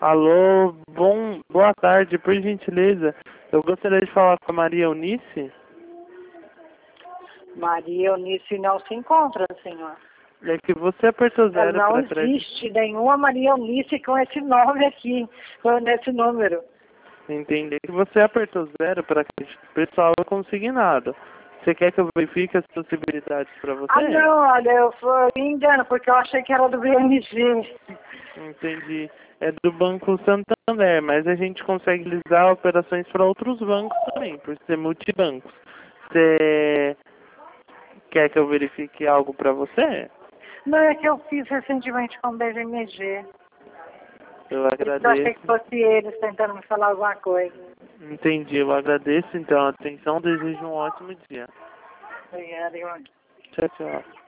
Alô, boa tarde, por gentileza. Eu gostaria de falar com a Maria Eunice. Maria Eunice não se encontra, senhor. É que você apertou zero Não para existe nenhuma Maria Eunice com esse nome aqui, com esse número. entender que você apertou zero para que o pessoal é consignado. Você quer que eu verifique as possibilidades para você? Ah, não, olha, eu fui engano, porque eu achei que era do BMG. Entendi. É do Banco Santander, mas a gente consegue realizar operações para outros bancos também, por ser multibancos. Você quer que eu verifique algo para você? Não, é que eu fiz recentemente com o BMG. Eu Eu achei agradeço. que fosse eles tentando me falar alguma coisa. Entendi, eu agradeço então a atenção, desejo um ótimo dia. Obrigada, irmão. Tchau, tchau.